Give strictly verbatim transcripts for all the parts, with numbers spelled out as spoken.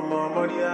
ọmọ mọ́ríà.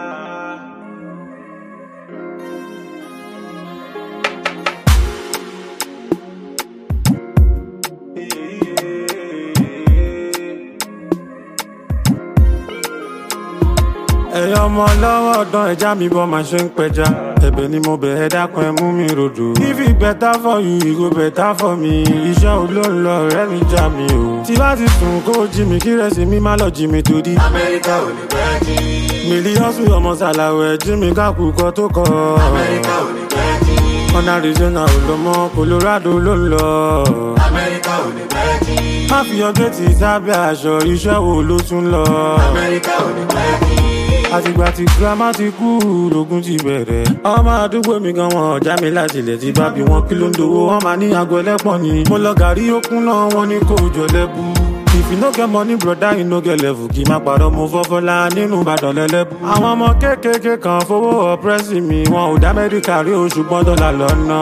ẹ̀yin ọmọ lọ́wọ́ ọ̀dán ẹja mi bọ́ máa ṣe ń pẹja ẹ̀bẹ̀ ni mo bẹ̀ ẹ́ dákun ẹ mú mi rodò. if it better for you it go better for me. iṣẹ́ olóńlọ ọ̀rẹ́ mi já mi o. tí bá ti sùn kó jí mi kí rẹ̀sì mi má lọ jí mi torí. Amẹ́ríkà ò ní pẹ́ jí. mílíọ̀sù ọmọ sàlàwẹ̀ jí mi kákùkọ tó kọ. Amẹ́ríkà ò ní pẹ́ jí. ọ̀nà Arizona ò lọ mọ́ Colorado ló ń lọ. Amẹ́ríkà ò ní pẹ́ jí. má fi ọjọ́ tí sábẹ́ aṣọ iṣẹ́ wo ló tún lọ. Amẹ́ríkà ò ní pẹ́ jí. àtìgbà tí girama ti kú lógún ti bẹ̀rẹ̀. ọmọ àdúgbò mi gan wọn ọjà mi láti ilẹ̀ tí bá bí wọn kí ló ń dowó wọn máa ní aago ẹlẹ́pọ̀n ni. mo lọ gàrí okun náà wọn ní kó jọ lẹ́bù. if you no get money brother you no get level. kì í má parọ́ mo fọ́fọ́lá nínú Ìbàdàn lẹ́lẹ́bù. àwọn ọmọ kéékèèké kan fowó ọ̀pẹ́rẹ́sì mi wọn ò dá Amẹ́ríkà rí oṣù gbọ́dọ̀ là lọ́nà.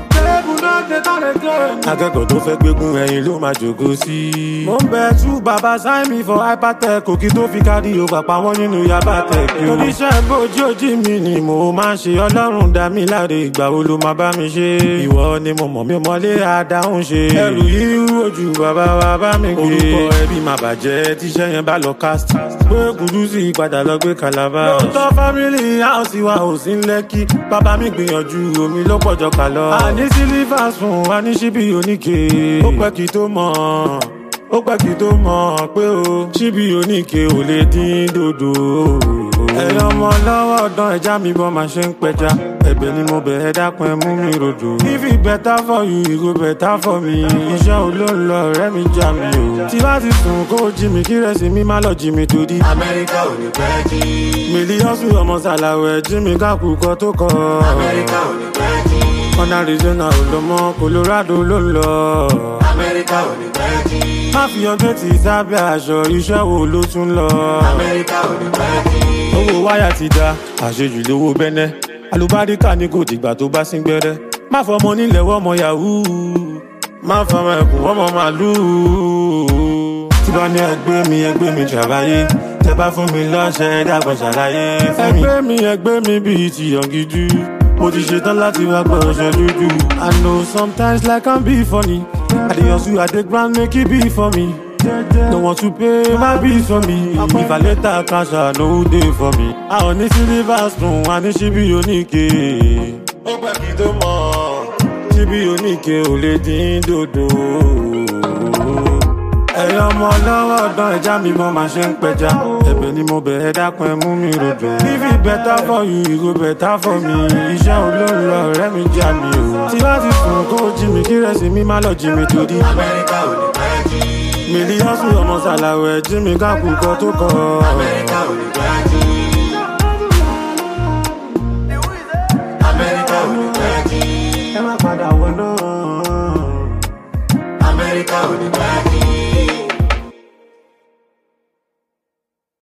akẹ́kọ̀ọ́ tó fẹ́ gbégún ẹ̀yìn ló máa jòkó sí. mo ń bẹ tú bàbá sign me for hypertech òkì tó fi kárí over pa wọ́n nínú yabatech. oníṣẹ́ bójú ojú mi ni mo máa ń ṣe ọlọ́run dá mi láre ìgbà wo ló máa bá mi ṣe. ìwọ ni mo mọ̀ mi mọ́lé àdáhùn ṣe. ẹrù yìí ojú bàbá wa bá mi gbé. orúkọ ẹbí máa bàjẹ́ tíṣẹ́ yẹn bá lọ cast. pé Kúdúsì padà lọ gbé Calabar. lóòótọ́ family house wa ò sí Lẹ́kì. bàbá mi gbìyànjú omi ló pọ̀jọ kà lọ. àní sílífà sùn wá ní ṣíbí oníke. ó pẹ́ kí tó mọ̀ ó pẹ́ kí tó mọ̀ pé o ṣíbí oníke ò lè dín dòdò. ẹ̀yin ọmọ lọ́wọ́ ọ̀dán ẹja mi bọ́ máa ṣe ń pẹja ẹ̀bẹ̀ ni mo bẹ̀ ẹ́ dákun ẹ mú mi rodò. if it better for you it go better for me. iṣẹ́ olóńlọ ọ̀rẹ́ mi já mi o. tí bá ti sùn kó jí mi kí rẹ̀sì mi má lọ jí mi torí. Amẹ́ríkà ò ní pẹ́ jí. mílíọ̀sù ọmọ sàlàwẹ̀ jí mi kákùkọ tó kọ. Amẹ́ríkà ò ní pẹ́ jí. ọ̀nà Arizona ò lọ mọ́ Colorado ló ń lọ. Amẹ́ríkà ò ní pẹ́ jí. má fi ọjọ́ tí sábẹ́ aṣọ iṣẹ́ wo ló tún lọ. Amẹ́ríkà ò ní pẹ́ jí. owó wáyà ti da àṣejù lówó bẹ́nẹ́ alùbáríkà ní kò dìgbà tó bá sín gbẹ́rẹ́. má fọmọ nílẹ̀ wọ́mọ yahoo má fọmọ ẹkùn wọ́mọ màlúù. tí bá ní ẹgbẹ́ mi ẹgbẹ́ mi ṣàbáyé tẹ bá fún mi lọ́ṣẹ́ dàgbọ́ ṣàlàyé fún mi. ẹgbẹ́ mi ẹgbẹ́ mi bíi ti yọ̀ngídú mo ti ṣetán láti wá gbọ́ ọṣẹ dúdú. I know sometimes life can be funny. I dey hustle I dey grind make it be for me. No want to pay my bills for me. If I later cash out no dey for me. I ò ní silver spoon a ní ṣíbí oníke. ó pẹ́ kí tó mọ̀ ṣíbí oníke ò lè dín dòdò. ẹ̀yin ọmọ lọ́wọ́ ọ̀dán ẹja mi bọ́ máa ṣe ń pẹja ẹ̀bẹ̀ ni mo bẹ̀ ẹ́ dákun ẹ mú mi rodò. if it better for you it go better for me. iṣẹ́ olóńlọ ọ̀rẹ́ mi já mi o. tí bá ti sùn kó jí mi kí rẹ̀sì mi má lọ jí mi torí. Amẹ́ríkà ò ní pẹ́ jí. mílíọ̀sù ọmọ sàlàwẹ̀ jí mi kákùkọ tó kọ. Amẹ́ríkà ò ní pẹ́ jí. Amẹ́ríkà ò ní pẹ́ jí. ẹ má padà